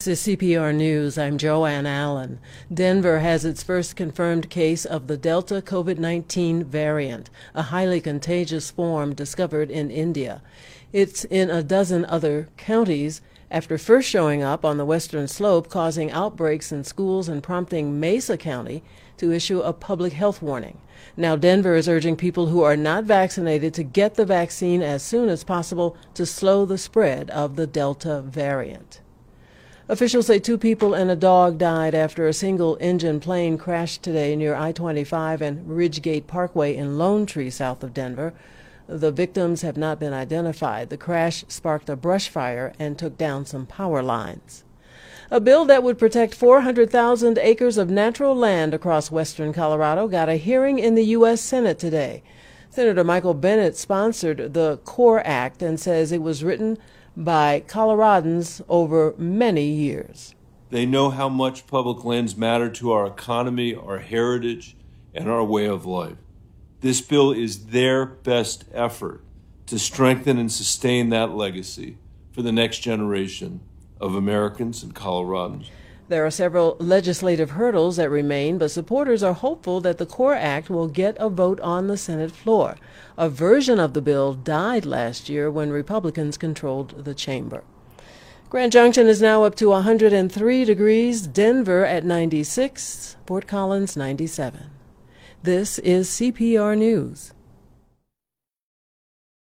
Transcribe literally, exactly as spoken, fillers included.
This is C P R News. I'm Joanne Allen. Denver has its first confirmed case of the Delta COVID nineteen variant, a highly contagious form discovered in India. It's in a dozen other counties after first showing up on the western slope, causing outbreaks in schools and prompting Mesa County to issue a public health warning. Now Denver is urging people who are not vaccinated to get the vaccine as soon as possible to slow the spread of the Delta variant. Officials say two people and a dog died after a single-engine plane crashed today near I twenty-five and Ridgegate Parkway in Lone Tree, south of Denver. The victims have not been identified. The crash sparked a brush fire and took down some power lines. A bill that would protect four hundred thousand acres of natural land across western Colorado got a hearing in the U S Senate today. Senator Michael Bennet sponsored the CORE Act and says it was written by Coloradans over many years. They know how much public lands matter to our economy, our heritage, and our way of life. This bill is their best effort to strengthen and sustain that legacy for the next generation of Americans and Coloradans. There are several legislative hurdles that remain, but supporters are hopeful that the CORE Act will get a vote on the Senate floor. A version of the bill died last year when Republicans controlled the chamber. Grand Junction is now up to one hundred three degrees, Denver at ninety-six, Fort Collins ninety-seven. This is C P R News.